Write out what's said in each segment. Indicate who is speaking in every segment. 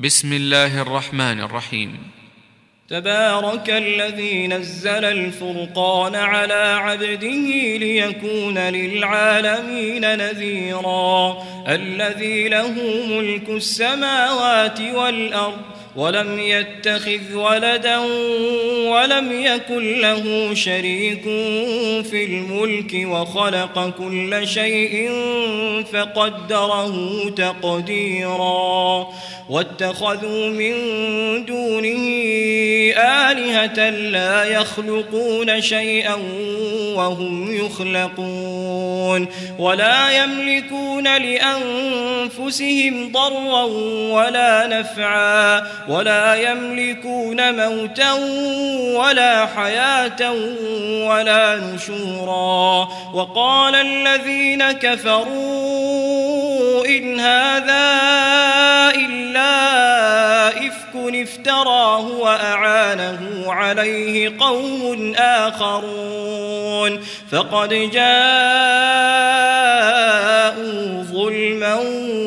Speaker 1: بسم الله الرحمن الرحيم.
Speaker 2: تبارك الذي نزل الفرقان على عبده ليكون للعالمين نذيرا الذي له ملك السماوات والأرض ولم يتخذ ولدا ولم يكن له شريك في الملك وخلق كل شيء فقدره تقديرا واتخذوا من دونه آلهة لا يخلقون شيئا وهم يخلقون ولا يملكون لأنفسهم ضرا ولا نفعا ولا يملكون موتا ولا حياة ولا نشورا وقال الذين كفروا إن هذا إلا إفك افتراه وأعانه عليه قوم آخرون فقد جاءوا ظلما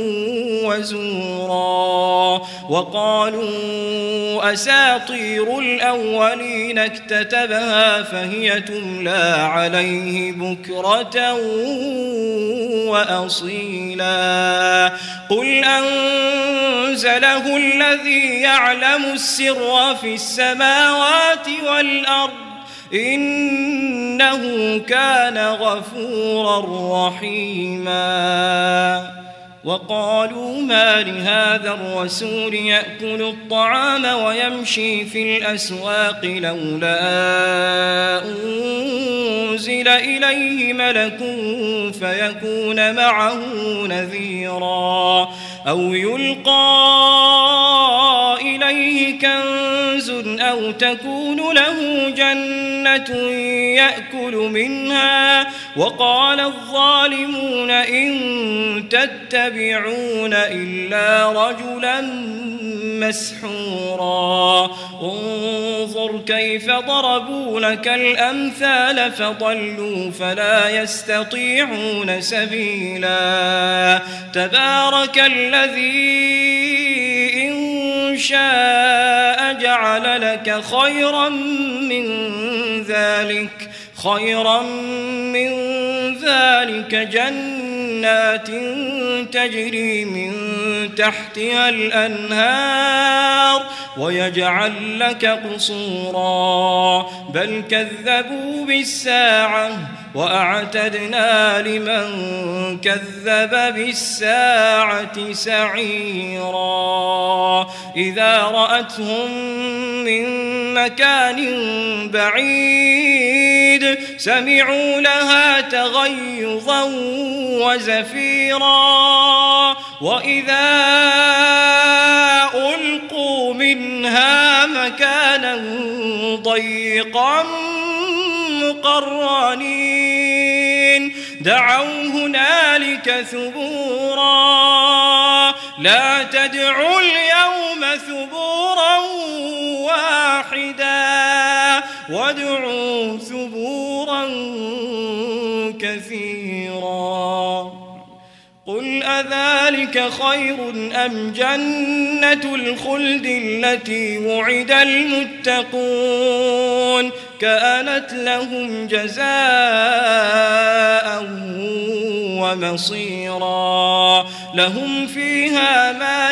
Speaker 2: وزورا وقالوا أساطير الأولين اكتتبها فهي تملى عليه بكرة وأصيلا قل أنزله الذي يعلم السر في السماوات والأرض إنه كان غفورا رحيما وقالوا ما لهذا الرسول يأكل الطعام ويمشي في الأسواق لولا أنزل إليه ملك فيكون معه نذيرا أو يلقى إليه كنز أو تكون له جنة يأكل منها وقال الظالمون إن تتبعون إلا رجلا مسحورا انظر كيف ضربوا لك الأمثال فضلوا فلا يستطيعون سبيلا تبارك الذي إن شاء جعل لك خيرا من ذلك جنات تجري من تحتها الأنهار ويجعل لك قصورا بل كذبوا بالساعة وأعتدنا لمن كذب بالساعة سعيرا إذا رأتهم من مكان بعيد سمعوا لها تغيظا وزفيرا وإذا ألقوا منها مكانا ضيقا مقرنين دعوا هنالك ثبورا لا تدعوا اليوم ثبورا واحدا وادعوا ثبورا كثيرا قل أذلك خير أم جنة الخلد التي وعد المتقون كانت لهم جزاء ومصيرا لهم فيها ما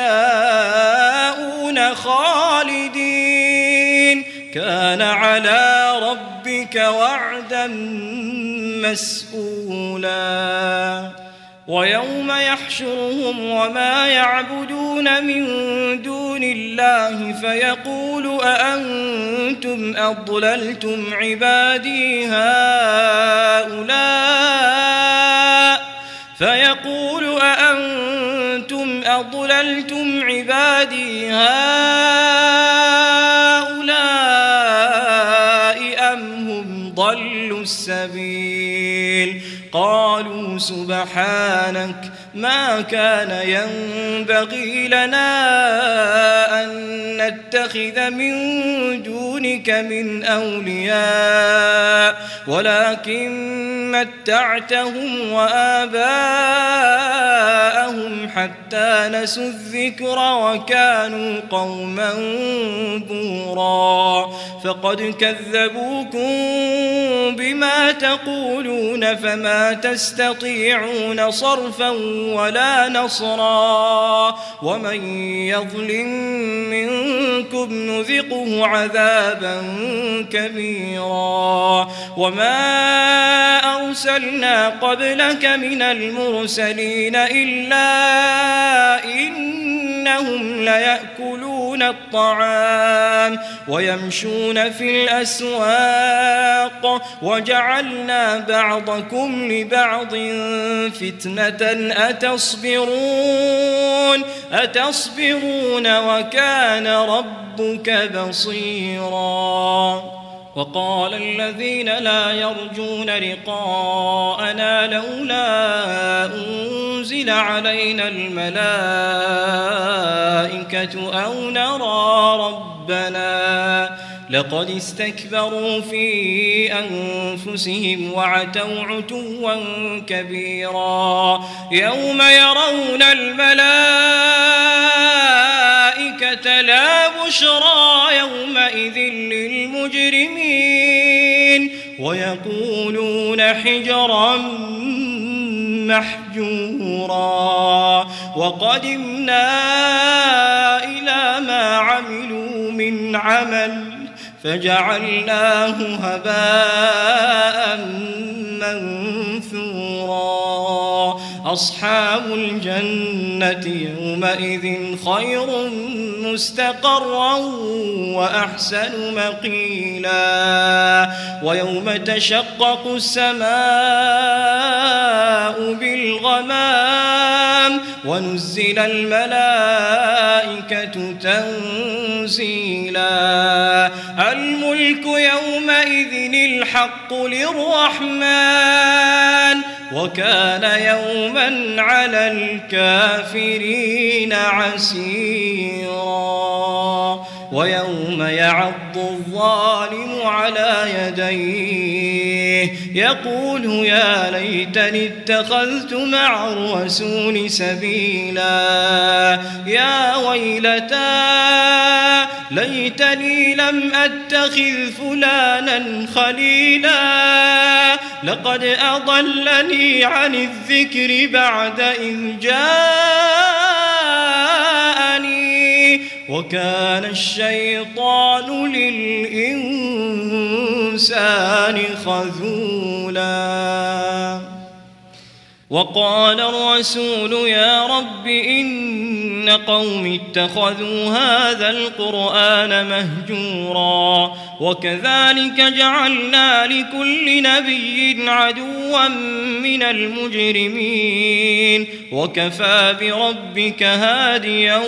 Speaker 2: يشاءون خالدين كان على ربك وعدا مسئولا ويوم يحشرهم وما يعبدون من دون الله فيقول أأنتم أضللتم عبادي هؤلاء أم هم ضلوا السبيل قالوا سبحانك ما كان ينبغي لنا أن نتخذ من دونك من أولياء ولكن متعتهم وآباءهم حتى نسوا الذكر وكانوا قوما بورا فقد كذبوكم بما تقولون فما تستطيعون صرفا ولا نصرا ومن يظلم منكم نذقه عذابا كبيرا وما أرسلنا قبلك من المرسلين إلا إنهم ليأكلون الطعام ويمشون في الأسواق وجعلنا بعضكم لبعض فتنة أتصبرون وكان ربك بصيرا وقال الذين لا يرجون لقاءنا لولا أنزل علينا الملائكة أو نرى ربنا لقد استكبروا في أنفسهم وعتوا عتوا كبيرا يوم يرون الملائكة لا بشرى يومئذ للمجرمين ويقولون حجرا محجورا وقدمنا إلى ما عملوا من عمل فجعلناه هباء منثورا أصحاب الجنة يومئذ خير مستقرا وأحسن مقيلا ويوم تشقق السماء بالغمام ونزل الملائكة تنزيلا الملك يومئذ الحق للرحمن وكان يوما على الكافرين عسيرا ويوم يعض الظالم على يديه يقول يا ليتني اتخذت مع الرسول سبيلا يا ويلتى ليتني لم أتخذ فلانا خليلا لقد أضلني عن الذكر بعد إذ جاءني وكان الشيطان للإنسان خذولا وقال الرسول يا رب إن قوم اتخذوا هذا القرآن مهجورا وكذلك جعلنا لكل نبي عدوا من المجرمين وكفى بربك هاديا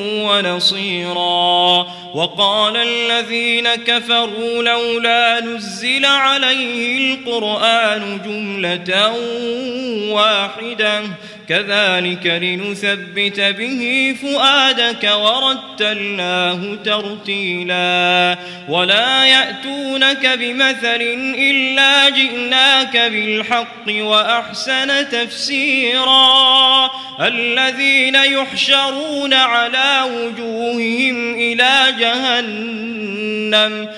Speaker 2: ونصيرا وقال الذين كفروا لولا نزل عليه القرآن جملة واحدة كذلك لنثبت به فؤادك ورتلناه ترتيلا ولا يأتونك بمثل إلا جئناك بالحق وأحسن تفسيرا الذين يحشرون على وجوههم إلى جهنم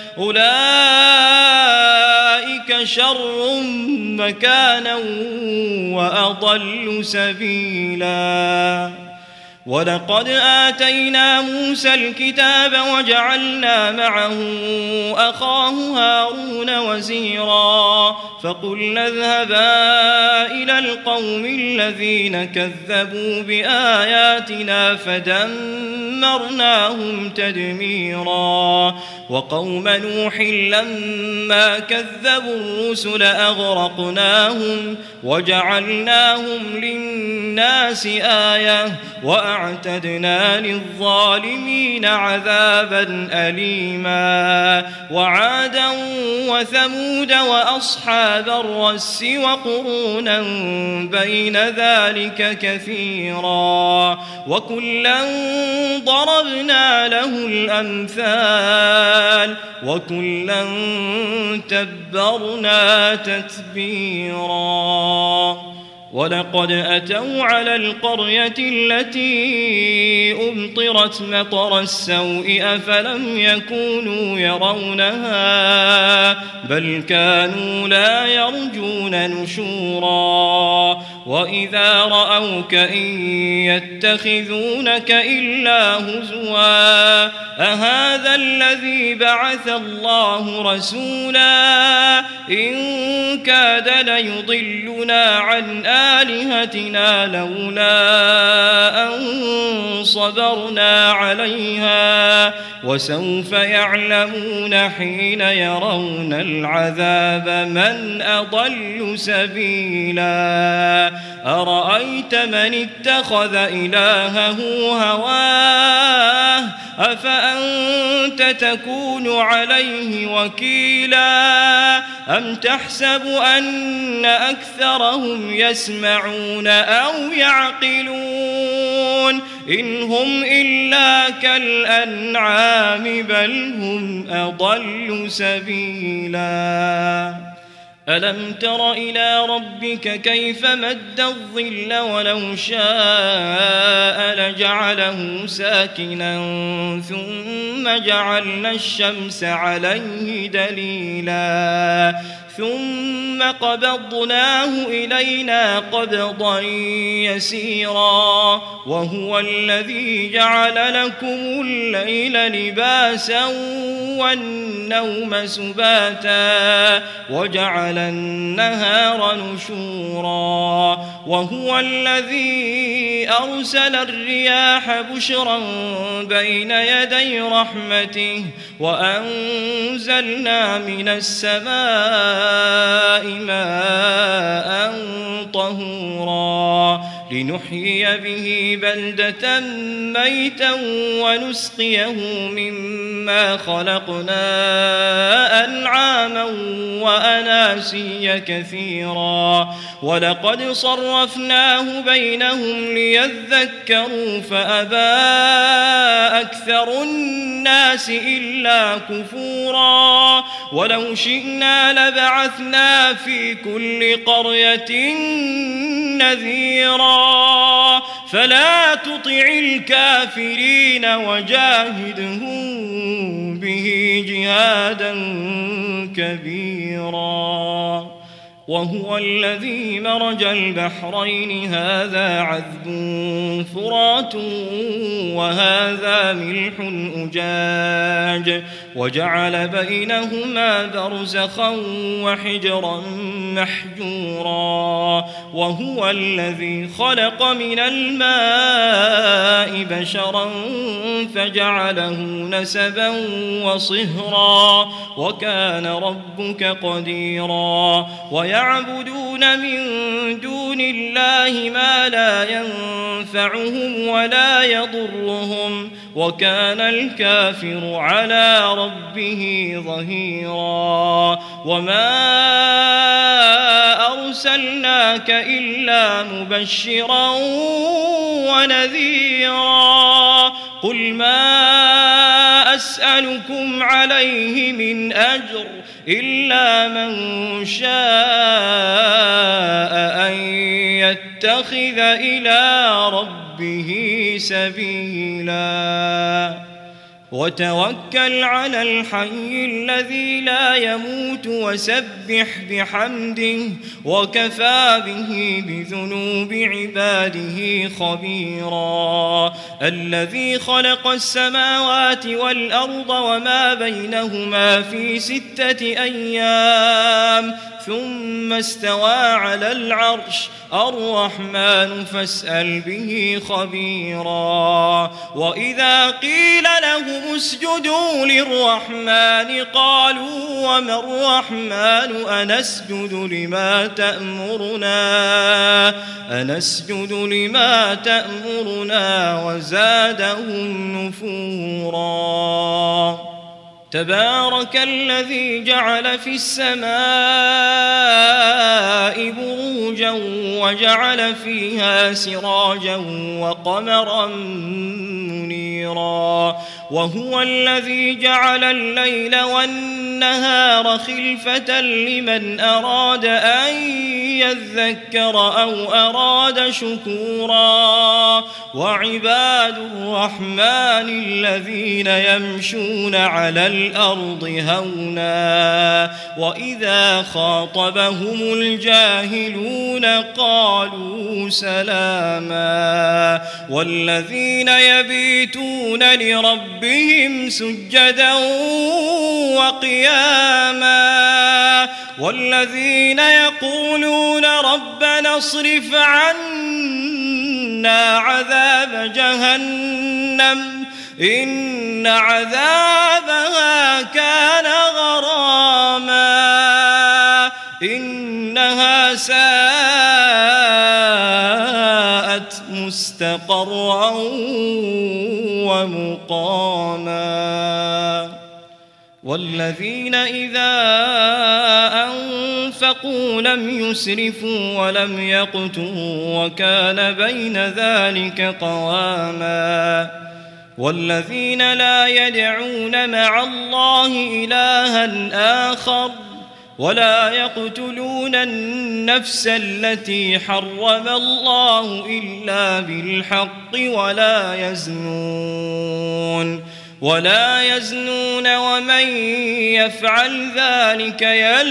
Speaker 2: أولئك شر مكانا وأضل سبيلا ولقد آتينا موسى الكتاب وجعلنا معه أخاه هارون وزيرا فقلنا اذهبا إلى القوم الذين كذبوا بآياتنا فدمرناهم تدميرا وقوم نوح لما كذبوا الرسل أغرقناهم وجعلناهم للناس آية وأعتدنا للظالمين عذابا أليما وعادا وثمود وأصحاب الرس وقرونا بين ذلك كثيرا وكلا ضربنا له الأمثال وكلا تبرنا تتبيرا ولقد أتوا على القرية التي أمطرت مطر السوء أفلم يكونوا يرونها بل كانوا لا يرجون نشورا وإذا رأوك إن يتخذونك إلا هزوا أهذا الذي بعث الله رسولا إن كاد ليضلنا عن آلهتنا لولا أن صبرنا عليها وسوف يعلمون حين يرون العذاب من أضل سبيلا أرأيت من اتخذ إلهه هواه أفأنت تكون عليه وكيلا أم تحسب أن أكثرهم يسمعون أو يعقلون إن هم إلا كالأنعام بل هم أضل سبيلا ألم تر إلى ربك كيف مد الظل ولو شاء لجعله ساكنا ثم جعلنا الشمس عليه دليلا ثم قبضناه إلينا قبضا يسيرا وهو الذي جعل لكم الليل لباسا والنوم سباتا وجعل النهار نشورا وهو الذي أرسل الرياح بشرا بين يدي رحمته وأنزلنا من السماء ماء طهورا لنحيي به بلدة ميتا ونسقيه مما خلقنا أنعاما وأناسيا كثيرا ولقد صرفناه بينهم ليذكروا فأبى أكثر الناس إلا كفورا ولو شئنا لبعثنا في كل قرية نذيرا فلا تطع الكافرين وجاهدهم به جهادا كبيرا وهو الذي مرج البحرين هذا عذب فرات وهذا ملح أجاج وجعل بينهما برزخا وحجرا محجورا وهو الذي خلق من الماء بشرا فجعله نسبا وصهرا وكان ربك قديرا ويعبدون من دون الله ما لا ينفعهم ولا يضرهم وكان الكافر على ربه ظهيرا وما أرسلناك إلا مبشرا ونذيرا قل ما أسألكم عليه من أجر إلا من شاء أن يتخذ إلى ربه سبيلا وتوكل على الحي الذي لا يموت وسبح بحمده وكفى به بذنوب عباده خبيرا الذي خلق السماوات والأرض وما بينهما في 6 أيام ثم استوى على العرش الرحمن فاسأل به خبيرا وإذا قيل لهم اسجدوا للرحمن قالوا وما الرحمن أنسجد لما تأمرنا وزادهم نفورا تبارك الذي جعل في السماء بروجا وجعل فيها سراجا وقمرا منيرا وهو الذي جعل الليل والنهار خلفة لمن أراد أن يذكر أو أراد شكورا وعباد الرحمن الذين يمشون على الأرض هونا وإذا خاطبهم الجاهلون قالوا سلاما والذين يبيتون لربهم سجدا وقياما والذين يقولون ربنا اصرف عنا عذاب جهنم إن عذابها كان غراما إنها ساءت مستقرا ومقاما والذين إذا أنفقوا لم يسرفوا ولم يقتروا وكان بين ذلك قواما والذين لا يدعون مع الله إلها آخر ولا يقتلون النفس التي حرم الله إلا بالحق ولا يزنون ومن يفعل ذلك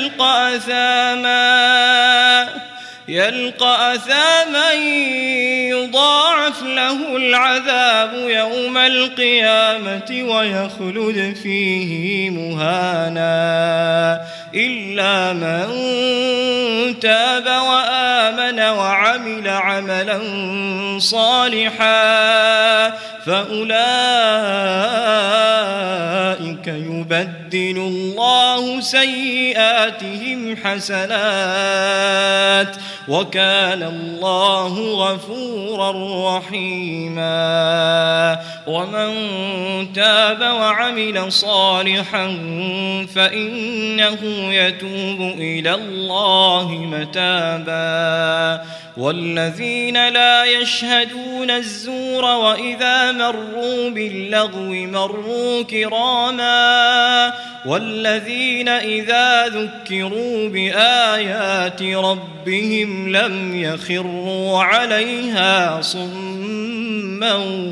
Speaker 2: يلقى أثاما يضاعف له العذاب يوم القيامة ويخلد فيه مهانا إلا من تاب وآمن وعمل عملا صالحا فأولئك يبدل الله سيئاتهم حسنات وكان الله غفورا رحيما ومن تاب وعمل صالحا فإنه يتوب إلى الله متابا والذين لا يشهدون الزور وإذا مروا باللغو مروا كراما والذين إذا ذكروا بآيات ربهم لم يخروا عليها صما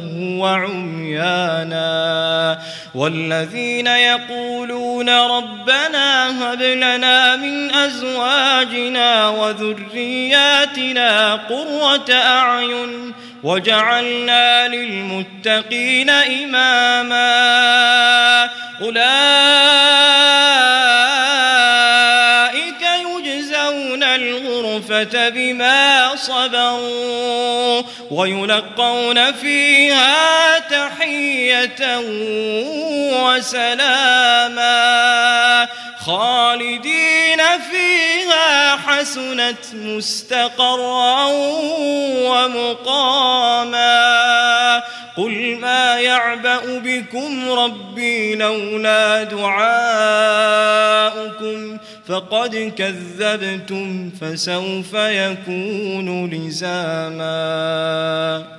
Speaker 2: وعميانا والذين يقولون ربنا هب لنا من أزواجنا وذرياتنا قرة أعين وجعلنا للمتقين إماما أولئك يجزون الغرفة بما صبروا ويلقون فيها تحية وسلاما خالدين فيها حسنت مستقرا ومقاما قل ما يعبأ بكم ربي لولا دعاؤكم فقد كذبتم فسوف يكون لزاما